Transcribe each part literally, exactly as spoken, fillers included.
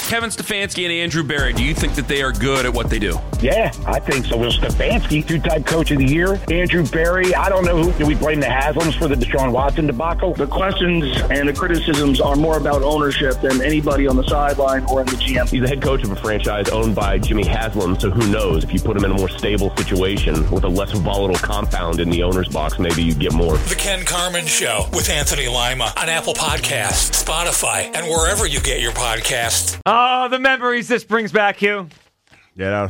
Kevin Stefanski and Andrew Berry, do you think that they are good at what they do? Yeah, I think so. Will Stefanski, two-time coach of the year. Andrew Berry, I don't know who. Do we blame the Haslams for the Deshaun Watson debacle? The questions and the criticisms are more about ownership than anybody on the sideline or in the G M. He's the head coach of a franchise owned by Jimmy Haslam, so who knows? If you put him in a more stable situation with a less volatile compound in the owner's box, maybe you get more. The Ken Carman Show with Anthony Lima on Apple Podcasts, Spotify, and wherever you get your podcasts. Oh, the memories this brings back, Hugh. Yeah, that was...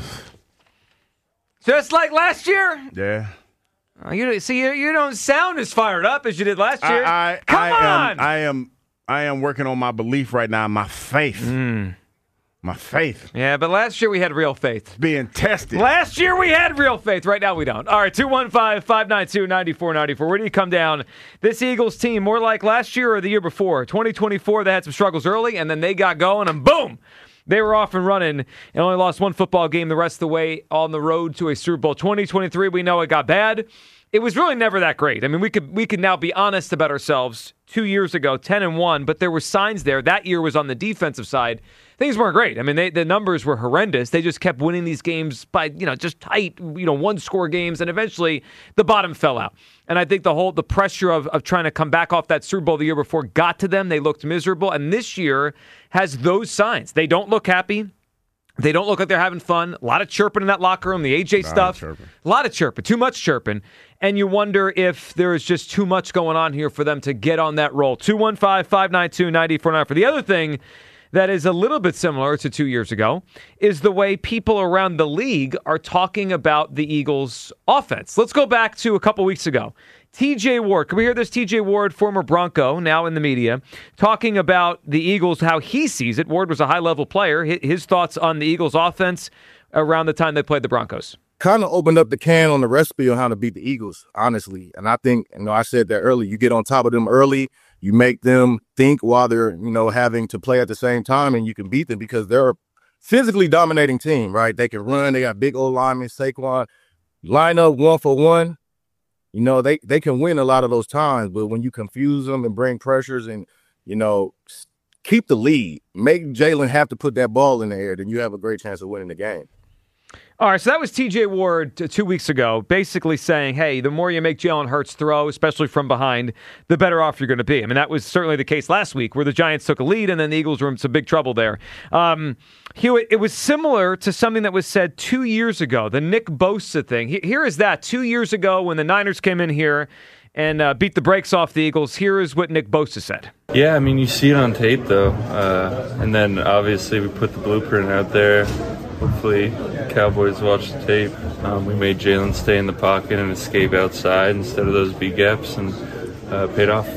Just like last year? Yeah. Oh, you see, you, you don't sound as fired up as you did last year. I, I, Come I on! Am, I am I am working on my belief right now, my faith. Mm. My faith. Yeah, but last year we had real faith. It's being tested. Last year we had real faith. Right now we don't. All right, two one five, five nine two, nine four nine four. Where do you come down? This Eagles team, more like last year or the year before? twenty twenty-four, they had some struggles early, and then they got going, and boom! They were off and running and only lost one football game the rest of the way on the road to a Super Bowl. twenty twenty-three, we know it got bad. It was really never that great. I mean, we could we could now be honest about ourselves. Two years ago, ten and one, but there were signs there. That year was on the defensive side. Things weren't great. I mean, they, the numbers were horrendous. They just kept winning these games by, you know, just tight, you know, one-score games, and eventually the bottom fell out. And I think the whole the pressure of, of trying to come back off that Super Bowl the year before got to them. They looked miserable, and this year has those signs. They don't look happy. They don't look like they're having fun. A lot of chirping in that locker room, the A J stuff. A lot of chirping, too much chirping. And you wonder if there is just too much going on here for them to get on that roll. two one five, five nine two, nine four nine four. The other thing that is a little bit similar to two years ago is the way people around the league are talking about the Eagles' offense. Let's go back to a couple weeks ago. T J Ward, can we hear this? T J Ward, former Bronco, now in the media, talking about the Eagles, how he sees it. Ward was a high-level player. His thoughts on the Eagles' offense around the time they played the Broncos. Kind of opened up the can on the recipe on how to beat the Eagles, honestly. And I think, you know, I said that early. You get on top of them early. You make them think while they're, you know, having to play at the same time, and you can beat them because they're a physically dominating team, right? They can run. They got big old linemen, Saquon. Line up one for one. You know, they, they can win a lot of those times, but when you confuse them and bring pressures and, you know, keep the lead, make Jalen have to put that ball in the air, then you have a great chance of winning the game. All right, so that was T J Ward t- two weeks ago, basically saying, hey, the more you make Jalen Hurts throw, especially from behind, the better off you're going to be. I mean, that was certainly the case last week where the Giants took a lead and then the Eagles were in some big trouble there. Um, Hewitt, it was similar to something that was said two years ago, the Nick Bosa thing. He- here is that. Two years ago when the Niners came in here and uh, beat the brakes off the Eagles, here is what Nick Bosa said. Yeah, I mean, you see it on tape, though. Uh, and then, obviously, we put the blueprint out there. Hopefully, Cowboys watch the tape. Um, we made Jalen stay in the pocket and escape outside instead of those B gaps, and uh, paid off.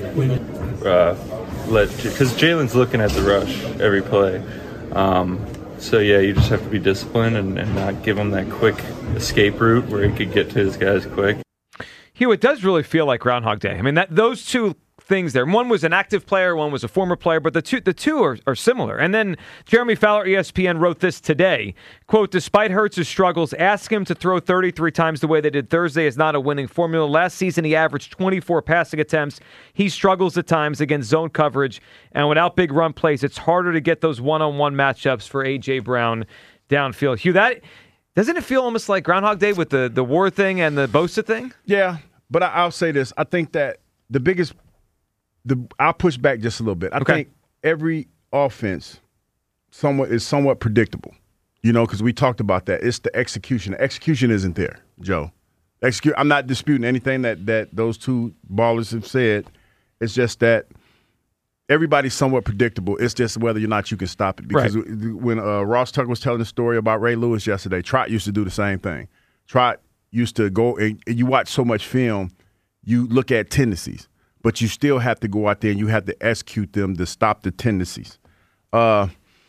Uh, let because Jalen's looking at the rush every play. Um, so yeah, you just have to be disciplined and, and not give him that quick escape route where he could get to his guys quick. Hugh, it does really feel like Groundhog Day. I mean, that those two things there. One was an active player, one was a former player, but the two the two are, are similar. And then Jeremy Fowler, E S P N, wrote this today. Quote, despite Hurts' struggles, ask him to throw thirty-three times the way they did Thursday is not a winning formula. Last season, he averaged twenty-four passing attempts. He struggles at times against zone coverage. And without big run plays, it's harder to get those one-on-one matchups for A J. Brown downfield. Hugh, that doesn't it feel almost like Groundhog Day with the, the Ward thing and the Bosa thing? Yeah, but I, I'll say this. I think that the biggest The, I'll push back just a little bit. I okay. think every offense somewhat is somewhat predictable, you know, because we talked about that. It's the execution. The execution isn't there, Joe. Execute. I'm not disputing anything that, that those two ballers have said. It's just that everybody's somewhat predictable. It's just whether or not you can stop it. Because right. when uh, Ross Tucker was telling the story about Ray Lewis yesterday, Trot used to do the same thing. Trot used to go, and, and you watch so much film, you look at tendencies. But you still have to go out there and you have to execute them to stop the tendencies. Uh,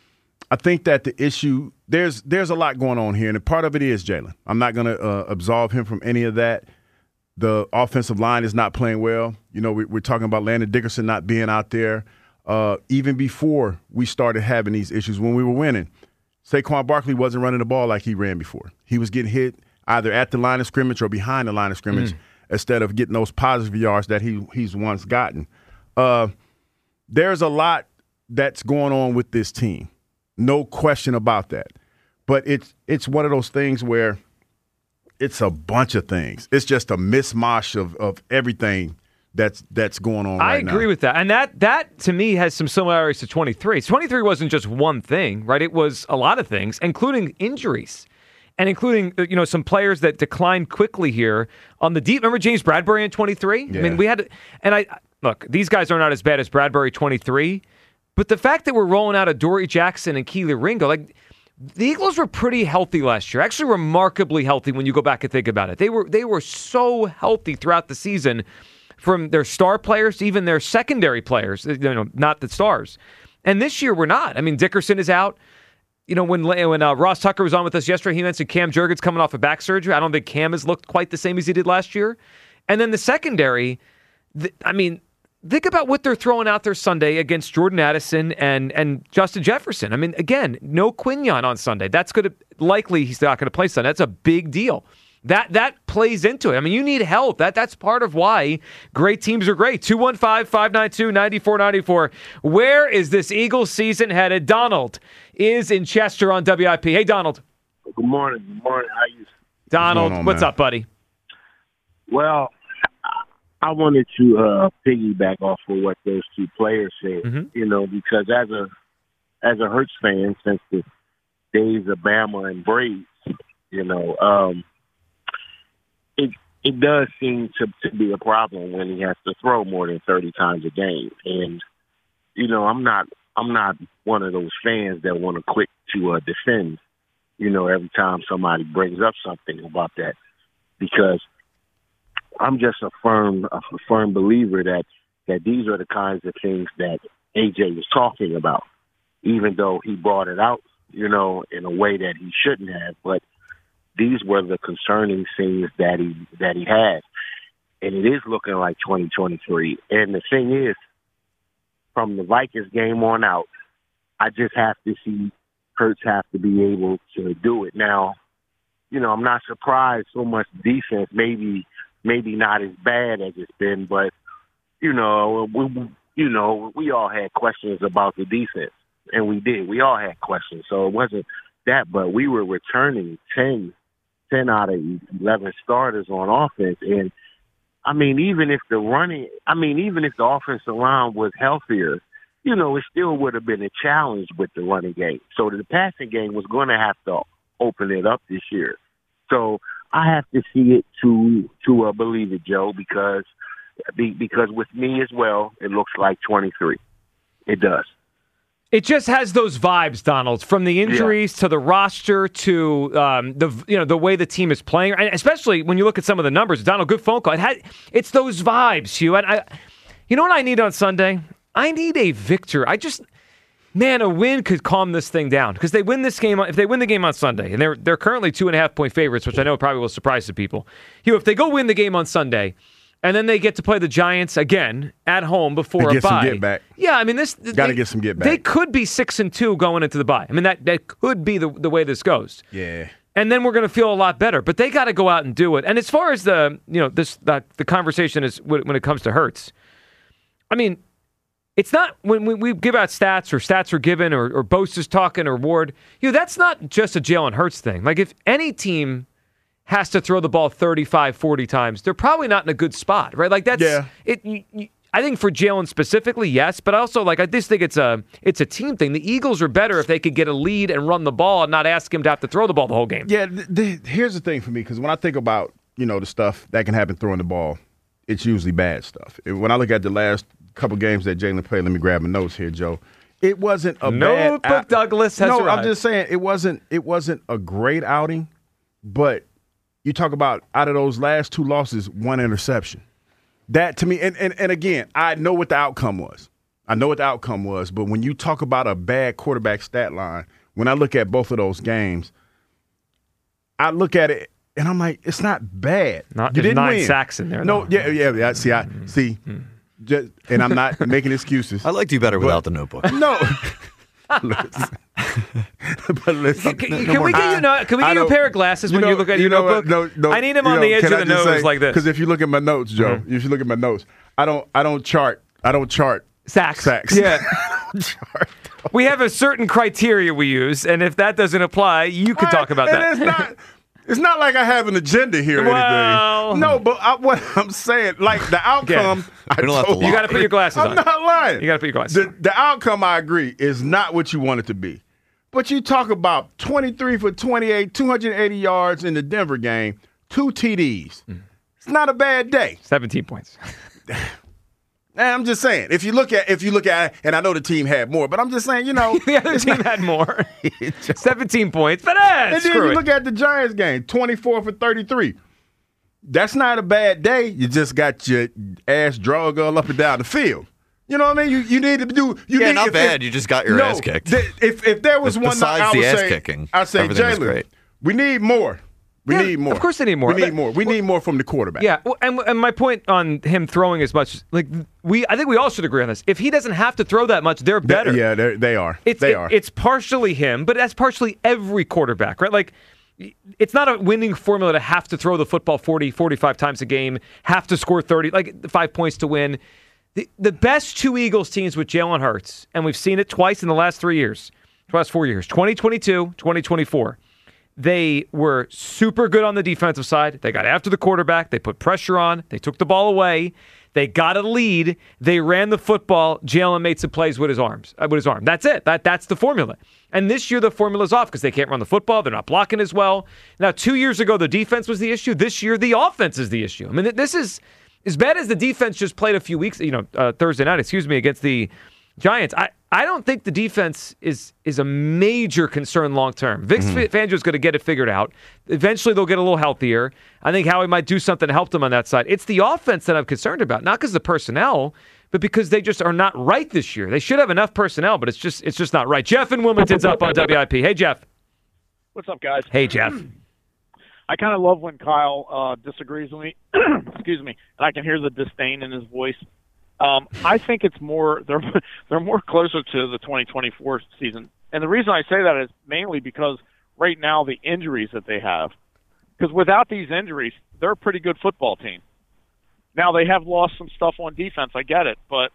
I think that the issue, there's there's a lot going on here, and a part of it is Jalen. I'm not going to uh, absolve him from any of that. The offensive line is not playing well. You know, we, we're talking about Landon Dickerson not being out there. Uh, even before we started having these issues, when we were winning, Saquon Barkley wasn't running the ball like he ran before. He was getting hit either at the line of scrimmage or behind the line of scrimmage. Mm. Instead of getting those positive yards that he he's once gotten. Uh, there's a lot that's going on with this team. No question about that. But it's it's one of those things where it's a bunch of things. It's just a mishmash of, of everything that's that's going on I right now. agree with that. And that, that, to me, has some similarities to twenty-three. twenty-three wasn't just one thing, right? It was a lot of things, including injuries. And including, you know, some players that declined quickly here on the deep. Remember James Bradbury in twenty-three? Yeah. I mean, we had, and I, look, these guys are not as bad as Bradbury twenty-three, but the fact that we're rolling out of Dory Jackson and Keely Ringo, like, the Eagles were pretty healthy last year. Actually, remarkably healthy when you go back and think about it. They were they were so healthy throughout the season, from their star players to even their secondary players. You know, not the stars. And this year we're not. I mean, Dickerson is out. You know, when when uh, Ross Tucker was on with us yesterday, he mentioned Cam Jurgens coming off of back surgery. I don't think Cam has looked quite the same as he did last year. And then the secondary, the, I mean, think about what they're throwing out there Sunday against Jordan Addison and and Justin Jefferson. I mean, again, no Quinion on Sunday. That's going to likely he's not going to play Sunday. That's a big deal. That that plays into it. I mean, you need help. That that's part of why great teams are great. two one five, five nine two, nine four nine four. Where is this Eagles season headed? Donald is in Chester on W I P. Hey, Donald. Good morning. Good morning. How you? Donald, what's, on, what's man? up, buddy? Well, I wanted to uh, piggyback off of what those two players said. Mm-hmm. You know, because as a as a Hurts fan since the days of Bama and Braves, you know, um, it it does seem to, to be a problem when he has to throw more than thirty times a game. And you know, I'm not I'm not one of those fans that want to quick to uh, defend. You know, every time somebody brings up something about that, because I'm just a firm a firm believer that that these are the kinds of things that A J was talking about, even though he brought it out, you know, in a way that he shouldn't have. But these were the concerning things that he that he had, and it is looking like twenty twenty-three. And the thing is, from the Vikings game on out, I just have to see Hurts have to be able to do it. Now, you know, I'm not surprised so much defense, maybe maybe not as bad as it's been, but, you know, we, you know, we all had questions about the defense, and we did. We all had questions, so it wasn't that, but we were returning ten, ten out of eleven starters on offense, and, I mean, even if the running, I mean, even if the offensive line was healthier, you know, it still would have been a challenge with the running game. So the passing game was going to have to open it up this year. So I have to see it to to uh, believe it, Joe, because because with me as well, it looks like twenty-three. It does. It just has those vibes, Donald, from the injuries yeah. to the roster to um, the you know the way the team is playing, and especially when you look at some of the numbers. Donald, good phone call. It had it's those vibes, Hugh. And I, you know what I need on Sunday? I need a victor. I just, man, a win could calm this thing down, because they win this game. If they win the game on Sunday, and they're they're currently two and a half point favorites, which I know probably will surprise some people. Hugh, if they go win the game on Sunday, and then they get to play the Giants again at home before and a get bye. Some get back. Yeah, I mean this. Got to get some get back. They could be six and two going into the bye. I mean that that could be the the way this goes. Yeah. And then we're going to feel a lot better. But they got to go out and do it. And as far as the you know this the, the conversation is when it comes to Hurts, I mean. It's not when we give out stats or stats are given or, or Boast is talking or Ward, you know, that's not just a Jalen Hurts thing. Like if any team has to throw the ball thirty-five, forty times, they're probably not in a good spot, right? Like that's yeah. it. You, you, I think for Jalen specifically, yes, but also like I just think it's a it's a team thing. The Eagles are better if they could get a lead and run the ball and not ask him to have to throw the ball the whole game. Yeah, th- th- here's the thing for me, because when I think about, you know, the stuff that can happen throwing the ball, it's usually bad stuff. When I look at the last couple games that Jalen played, let me grab my notes here, Joe. It wasn't a Notebook bad out- Douglas has No, arrived. I'm just saying it wasn't it wasn't a great outing, but you talk about out of those last two losses, one interception. That to me, and, and, and again, I know what the outcome was. I know what the outcome was, but when you talk about a bad quarterback stat line, when I look at both of those games, I look at it and I'm like, it's not bad. Not you didn't nine win. sacks in there. No, though. yeah, yeah, yeah. See, I Mm-hmm. see. Just, and I'm not making excuses. I like to do better without the notebook. No. listen. But listen. Can, can, can we get you? No, can we get you a pair of glasses you when know, you look at you your know notebook? what? No, no, I need him you on know, the edge can of I the just nose say, like this. Because if you look at my notes, Joe, Mm-hmm. if you look at my notes, I don't, I don't chart, I don't chart sacks. Sacks. Yeah. chart. We have a certain criteria we use, and if that doesn't apply, you can talk about and that. It's not, it's not like I have an agenda here or well, anything. No, but I, what I'm saying, like the outcome, I we don't have to told you got to put your glasses I'm on. not lying. You got to put your glasses the, on. The outcome, I agree, is not what you want it to be. But you talk about twenty-three for twenty-eight, two hundred eighty yards in the Denver game, two T Ds. Mm. It's not a bad day. seventeen points. I'm just saying, if you look at if you look at, and I know the team had more, but I'm just saying, you know, the other team not, had more. seventeen points, but eh, and then you it. look at the Giants game, twenty-four for thirty-three. That's not a bad day. You just got your ass drug all up and down the field. You know what I mean? You you need to do. You yeah, need, not if, bad. If, you just got your no, ass kicked. Th- if if there was one, besides I would the ass say, kicking, I say, Jalen, we need more. We yeah, need more. Of course, they need more. We need more. We need more from the quarterback. Yeah, and, and my point on him throwing as much, like we, I think we all should agree on this. If he doesn't have to throw that much, they're better. They, yeah, they're, they are. It's, they it, are. It's partially him, but that's partially every quarterback, right? Like, it's not a winning formula to have to throw the football forty, forty-five times a game, have to score thirty, like five points to win. The, the best two Eagles teams with Jalen Hurts, and we've seen it twice in the last three years, the last four years, twenty twenty-two, twenty twenty-four. They were super good on the defensive side. They got after the quarterback. They put pressure on. They took the ball away. They got a lead. They ran the football. Jalen made some plays with his arms. Uh, with his arm. That's it. That that's the formula. And this year the formula's off because they can't run the football. They're not blocking as well. Now, two years ago the defense was the issue. This year the offense is the issue. I mean, this is as bad as the defense just played a few weeks, you know, uh, Thursday night, excuse me, against the Giants. I, I don't think the defense is is a major concern long term. Vic mm-hmm. Fangio's going to get it figured out. Eventually, they'll get a little healthier. I think Howie might do something to help them on that side. It's the offense that I'm concerned about, not because of the personnel, but because they just are not right this year. They should have enough personnel, but it's just it's just not right. Jeff in Wilmington's up on W I P. Hey, Jeff. What's up, guys? Hey, Jeff. I kind of love when Kyle uh, disagrees with me. Excuse me, and I can hear the disdain in his voice. Um, I think it's more they're they're more closer to the twenty twenty-four season, and the reason I say that is mainly because right now the injuries that they have. Because without these injuries, they're a pretty good football team. Now they have lost some stuff on defense. I get it, but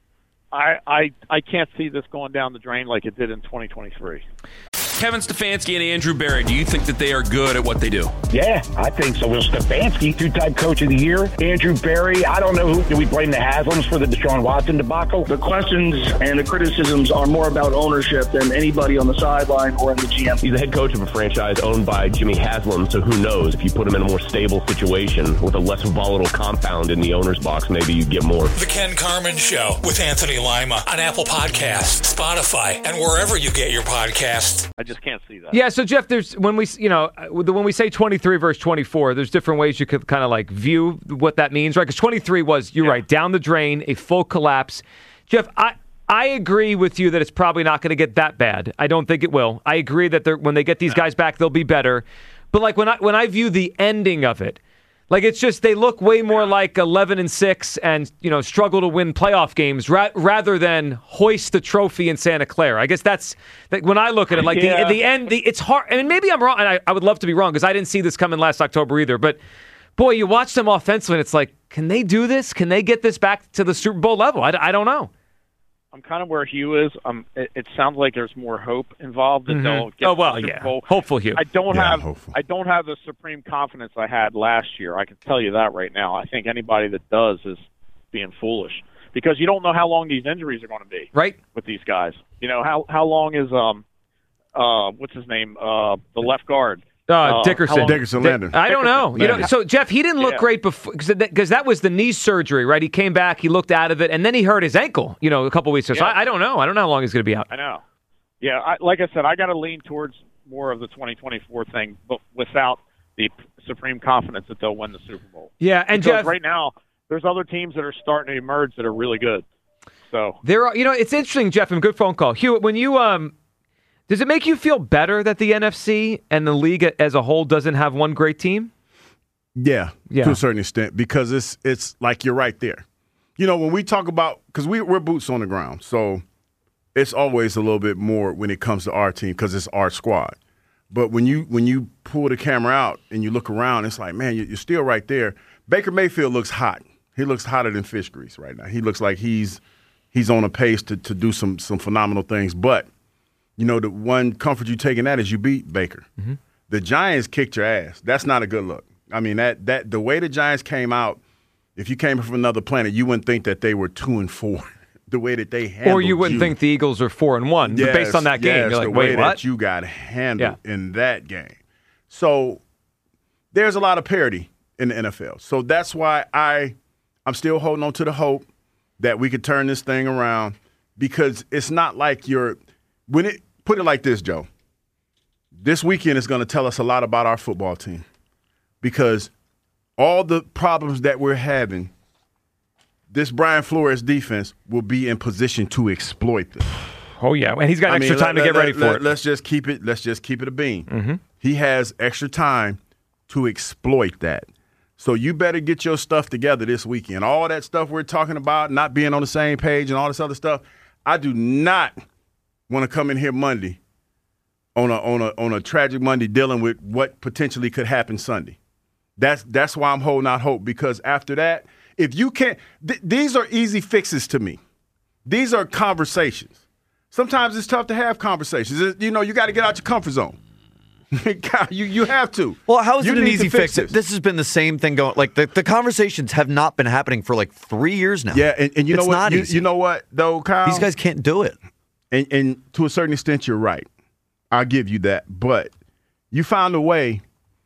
I I I can't see this going down the drain like it did in twenty twenty-three. Kevin Stefanski and Andrew Berry, do you think that they are good at what they do? Yeah, I think so. Will Stefanski, two-time coach of the year. Andrew Berry, I don't know who. Do we blame the Haslams for the Deshaun Watson debacle? The questions and the criticisms are more about ownership than anybody on the sideline or in the G M. He's the head coach of a franchise owned by Jimmy Haslam, so who knows? If you put him in a more stable situation with a less volatile compound in the owner's box, maybe you get more. The Ken Carman Show with Anthony Lima on Apple Podcasts, Spotify, and wherever you get your podcasts. I just can't see that. Yeah, so Jeff, there's when we you know when we say twenty-three versus twenty-four, there's different ways you could kind of like view what that means, right? Because twenty-three was, you're yeah. right, down the drain, a full collapse. Jeff, I I agree with you that it's probably not going to get that bad. I don't think it will. I agree that they're, when they get these guys back, they'll be better. But like when I when I view the ending of it, like it's just they look way more like eleven and six and you know struggle to win playoff games ra- rather than hoist the trophy in Santa Clara. I guess that's like, when I look at it, like yeah. the the end. The, it's hard. I mean, maybe I'm wrong, and I, I would love to be wrong because I didn't see this coming last October either. But boy, you watch them offensively, and it's like, can they do this? Can they get this back to the Super Bowl level? I, I don't know. I'm kind of where Hugh is. Um, it, it sounds like there's more hope involved that mm-hmm. they'll get oh well, the Super yeah, Bowl. Hopeful Hugh. I don't yeah, have hopeful. I don't have the supreme confidence I had last year. I can tell you that right now. I think anybody that does is being foolish because you don't know how long these injuries are going to be. Right. With these guys, you know how how long is um uh what's his name uh the left guard. Uh, Dickerson. Dickerson Landon. I don't know. You know, so Jeff, he didn't look yeah. great before because that, that was the knee surgery, right? He came back, he looked out of it, and then he hurt his ankle. You know, a couple weeks ago. Yeah. So I, I don't know. I don't know how long he's going to be out. I know. Yeah, I, like I said, I got to lean towards more of the twenty twenty-four thing, but without the supreme confidence that they'll win the Super Bowl. Yeah, and because Jeff, right now there's other teams that are starting to emerge that are really good. So there are, you know, it's interesting, Jeff, and good phone call, Hewitt. When you um. Does it make you feel better that the N F C and the league as a whole doesn't have one great team? Yeah, yeah. to a certain extent, because it's it's like you're right there. You know, when we talk about – because we, we're boots on the ground, so it's always a little bit more when it comes to our team because it's our squad. But when you when you pull the camera out and you look around, it's like, man, you're still right there. Baker Mayfield looks hot. He looks hotter than fish grease right now. He looks like he's – he's on a pace to, to do some some phenomenal things. But, you know, the one comfort you take in that is you beat Baker. Mm-hmm. The Giants kicked your ass. That's not a good look. I mean, that that the way the Giants came out, if you came from another planet, you wouldn't think that they were two and four. The way that they handled Or you wouldn't you. think the Eagles are four and one Yes, based on that game. yes, You're like, the way wait, what? that you got handled yeah. in that game. So there's a lot of parity in the N F L. So that's why I I'm still holding on to the hope that we could turn this thing around, because it's not like you're when it put it like this, Joe. This weekend is going to tell us a lot about our football team, because all the problems that we're having, this Brian Flores defense will be in position to exploit them. Oh yeah, and he's got I extra mean, time let, to get let, ready let, for it. Let's just keep it. Let's just keep it a bean. Mm-hmm. He has extra time to exploit that. So you better get your stuff together this weekend. All that stuff we're talking about, not being on the same page and all this other stuff. I do not want to come in here Monday on a on a on a tragic Monday dealing with what potentially could happen Sunday. That's that's why I'm holding out hope, because after that, if you can't, th- these are easy fixes to me. These are conversations. Sometimes it's tough to have conversations. It, you know, you got to get out your comfort zone. you you have to. Well, how is you it an need easy to fix fix? this. This has been the same thing going. Like the, the conversations have not been happening for like three years now. Yeah, and, and you it's know what? Not You, easy. you know what though, Kyle? These guys can't do it. And, and to a certain extent, you're right. I'll give you that. But you found a way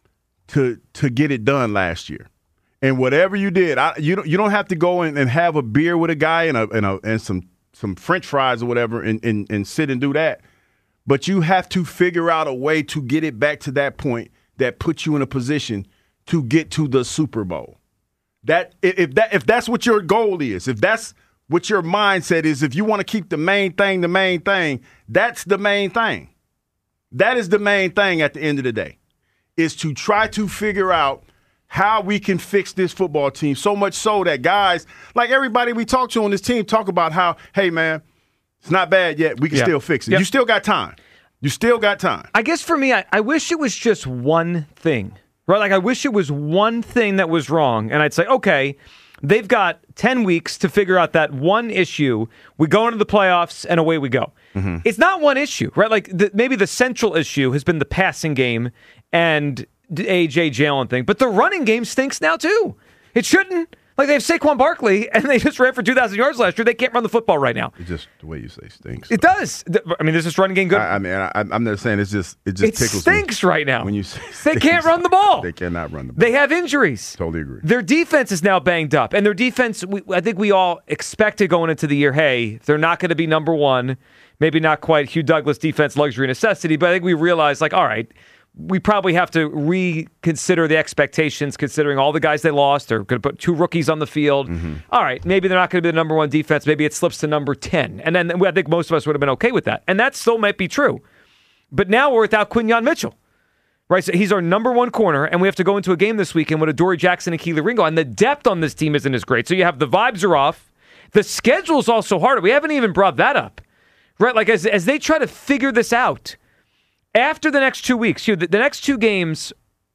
to to get it done last year. And whatever you did, I, you don't you don't have to go in and have a beer with a guy and a and, a, and some some French fries or whatever and, and and sit and do that. But you have to figure out a way to get it back to that point that puts you in a position to get to the Super Bowl. That if that if that's what your goal is, if that's what your mindset is, if you want to keep the main thing the main thing, that's the main thing. That is the main thing at the end of the day, is to try to figure out how we can fix this football team, so much so that guys, like everybody we talk to on this team, talk about how, hey, man, it's not bad yet. We can Yeah. still fix it. Yep. You still got time. You still got time. I guess for me, I, I wish it was just one thing, right? Like I wish it was one thing that was wrong, and I'd say, okay, they've got ten weeks to figure out that one issue. We go into the playoffs, and away we go. Mm-hmm. It's not one issue, right? Like the, maybe the central issue has been the passing game and A J Jalen thing, but the running game stinks now too. It shouldn't. Like they have Saquon Barkley, and they just ran for two thousand yards last year. They can't run the football right now. It's just the way you say stinks. It does. I mean, is this running game good? I, I mean, I, I'm not saying it's just it just It tickles stinks me right now. when you say They stinks. can't run the ball. They cannot run the ball. They have injuries. Totally agree. Their defense is now banged up, and their defense, we, I think we all expected going into the year, hey, they're not going to be number one, maybe not quite Hugh Douglas defense luxury necessity, but I think we realized, like, all right, we probably have to reconsider the expectations considering all the guys they lost. They're going to put two rookies on the field. Mm-hmm. All right, maybe they're not going to be the number one defense. Maybe it slips to number ten. And then I think most of us would have been okay with that. And that still might be true. But now we're without Quinyon Mitchell. Right, so he's our number one corner, and we have to go into a game this weekend with Adoree Jackson and Kelee Ringo, and the depth on this team isn't as great. So you have the vibes are off. The schedule's also harder. We haven't even brought that up. Right, like as as they try to figure this out, after the next two weeks, you know, the, the next two games,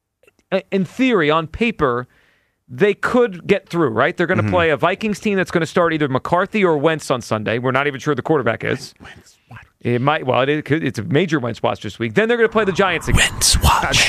in theory, on paper, they could get through, right? They're going to mm-hmm. play a Vikings team that's going to start either McCarthy or Wentz on Sunday. We're not even sure who the quarterback is. Wentz, what? It might, well, it could, it's a major Wentz watch this week. Then they're going to play the Giants again. Wentz watch.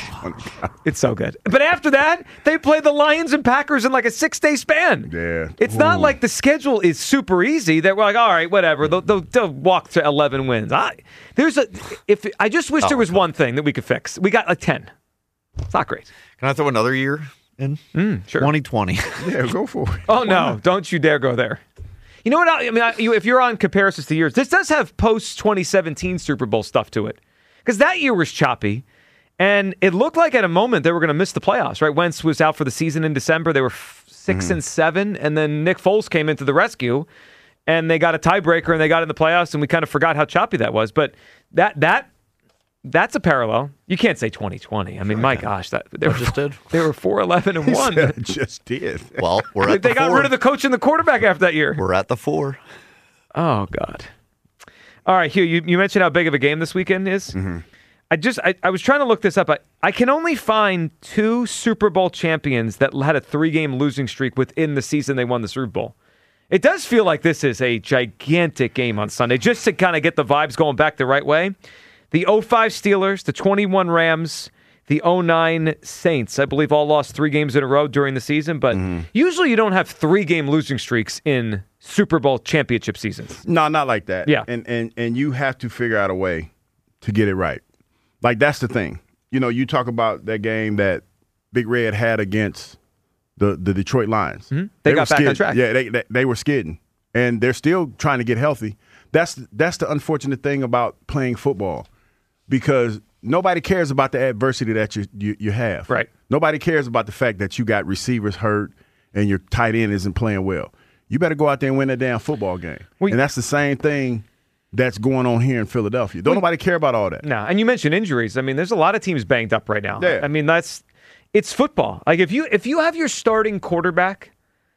It's so good. But after that, they play the Lions and Packers in like a six-day span. Yeah. It's Ooh. not like the schedule is super easy that we're like, all right, whatever. They'll, they'll, they'll walk to eleven wins. I, there's a, if I just wish oh, there was one thing that we could fix. We got like ten. It's not great. Can I throw another year in? Mm, sure. twenty twenty. Yeah, go for it. Oh, no. Don't you dare go there. You know what? I mean, I, you, if you're on comparisons to years, this does have post twenty seventeen Super Bowl stuff to it. Because that year was choppy, and it looked like at a moment they were going to miss the playoffs, right? Wentz was out for the season in December. They were f- six mm-hmm. and seven, and then Nick Foles came into the rescue, and they got a tiebreaker, and they got in the playoffs, and we kind of forgot how choppy that was. But that that that's a parallel. You can't say twenty twenty. I mean, my gosh, that they were just did. They were four eleven and one. It just did. Well, we're at they the got four. rid of the coach and the quarterback after that year. We're at the four. Oh God. All right, Hugh. You, you mentioned how big of a game this weekend is. Mm-hmm. I just I, I was trying to look this up. I, I can only find two Super Bowl champions that had a three-game losing streak within the season they won the Super Bowl. It does feel like this is a gigantic game on Sunday, just to kind of get the vibes going back the right way. The oh five Steelers, the twenty-one Rams, the oh nine Saints, I believe all lost three games in a row during the season, but mm-hmm. usually you don't have three-game losing streaks in Super Bowl championship seasons. No, not like that. Yeah. And, and, and you have to figure out a way to get it right. Like, that's the thing. You know, you talk about that game that Big Red had against the, the Detroit Lions. Mm-hmm. They, they got back skidding. on track. Yeah, they, they they were skidding. And they're still trying to get healthy. That's that's the unfortunate thing about playing football, because nobody cares about the adversity that you, you you have. Right. Nobody cares about the fact that you got receivers hurt and your tight end isn't playing well. You better go out there and win that damn football game. Well, and that's the same thing that's going on here in Philadelphia. Don't well, nobody care about all that. No, and you mentioned injuries. I mean, there's a lot of teams banged up right now. Yeah. I mean, that's it's football. Like if you if you have your starting quarterback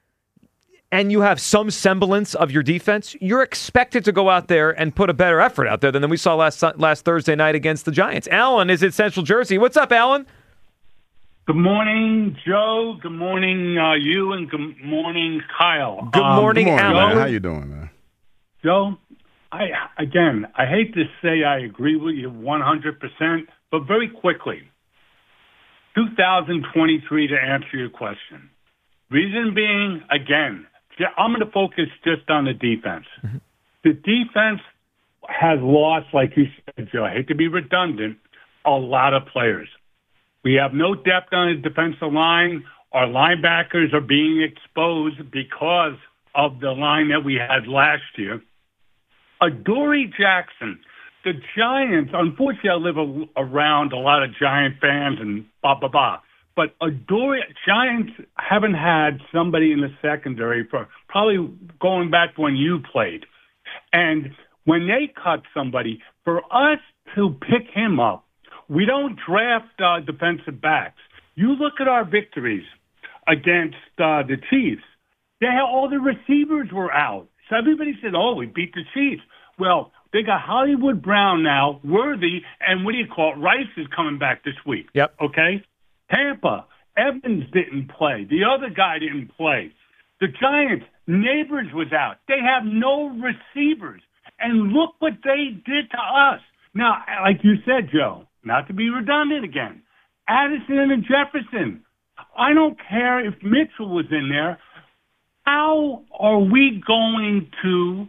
and you have some semblance of your defense, you're expected to go out there and put a better effort out there than we saw last last Thursday night against the Giants. Alan is in Central Jersey. What's up, Alan? Good morning, Joe. Good morning, uh, you, and good morning, Kyle. Good morning, um, good morning Alan. Man. How you doing, man? Joe, I again, I hate to say I agree with you one hundred percent, but very quickly, two thousand twenty-three to answer your question. Reason being, again, I'm going to focus just on the defense. Mm-hmm. The defense has lost, like you said, Joe, I hate to be redundant, a lot of players. We have no depth on the defensive line. Our linebackers are being exposed because of the line that we had last year. Adoree Jackson, the Giants, unfortunately I live a, around a lot of Giant fans and blah, blah, blah. But Adoree, Giants haven't had somebody in the secondary for probably going back to when you played. And when they cut somebody, for us to pick him up, we don't draft uh, defensive backs. You look at our victories against uh, the Chiefs. They had, all the receivers were out. So everybody said, oh, we beat the Chiefs. Well, they got Hollywood Brown now, Worthy, and what do you call it? Rice is coming back this week. Yep. Okay? Tampa, Evans didn't play. The other guy didn't play. The Giants, Neighbors was out. They have no receivers. And look what they did to us. Now, like you said, Joe, not to be redundant again, Addison and Jefferson, I don't care if Mitchell was in there. How are we going to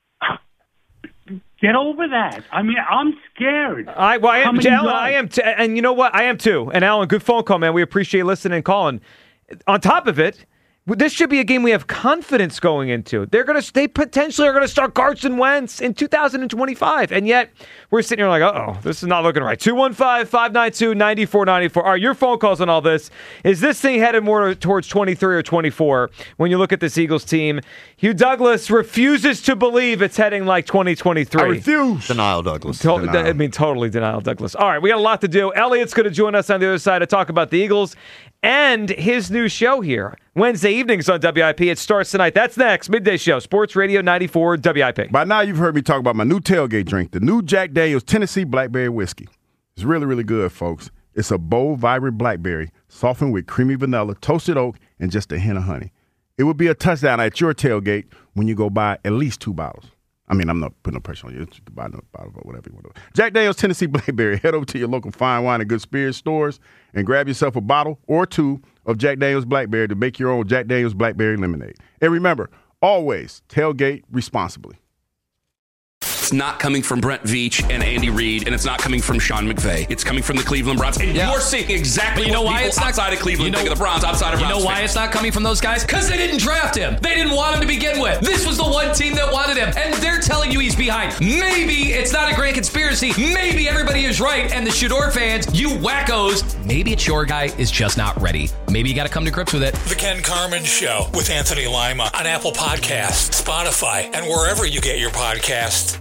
get over that? I mean, I'm scared. I, well, I am, Alan, I am, t- and you know what? I am too. And Alan, good phone call, man. We appreciate listening and calling. On top of it, this should be a game we have confidence going into. They're gonna, they potentially are going to start Carson Wentz in two thousand twenty-five, and yet we're sitting here like, uh-oh, this is not looking right. two one five, five nine two, nine four nine four. All right, your phone calls on all this. Is this thing headed more towards twenty-three or twenty-four when you look at this Eagles team? Hugh Douglas refuses to believe it's heading like twenty twenty-three. I refuse. Denial, Douglas. To- denial. I mean, totally denial, Douglas. All right, we got a lot to do. Elliot's going to join us on the other side to talk about the Eagles and his new show here. Wednesday evenings on W I P. It starts tonight. That's next. Midday Show. Sports Radio ninety-four W I P. By now, you've heard me talk about my new tailgate drink, the new Jack Daniel's Tennessee Blackberry Whiskey. It's really, really good, folks. It's a bold, vibrant blackberry, softened with creamy vanilla, toasted oak, and just a hint of honey. It would be a touchdown at your tailgate when you go buy at least two bottles. I mean, I'm not putting no pressure on you. It's buy no bottle or whatever you want to do. Jack Daniel's Tennessee Blackberry. Head over to your local fine wine and good spirits stores and grab yourself a bottle or two of Jack Daniel's Blackberry to make your own Jack Daniel's Blackberry lemonade. And remember, always tailgate responsibly. It's not coming from Brent Veach and Andy Reid, and it's not coming from Sean McVay. It's coming from the Cleveland Browns. And yeah. you're seeing exactly you know what why people it's not, outside of Cleveland you know, think of the Browns, outside of You Browns know why fans. it's not coming from those guys? Because they didn't draft him. They didn't want him to begin with. This was the one team that wanted him, and they're telling you he's behind. Maybe it's not a grand conspiracy. Maybe everybody is right, and the Shador fans, you wackos, maybe it's your guy is just not ready. Maybe you got to come to grips with it. The Ken Carman Show with Anthony Lima on Apple Podcasts, Spotify, and wherever you get your podcasts.